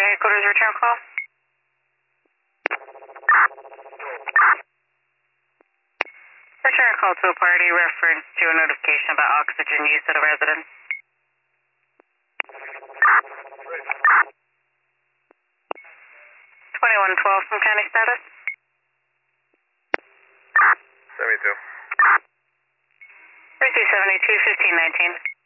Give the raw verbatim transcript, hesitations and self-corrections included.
headquarters return call. Return call to a party reference to a notification about oxygen use at a residence. twenty-one twelve from county status. seventy-two. thirty-two seventy-two, fifteen nineteen.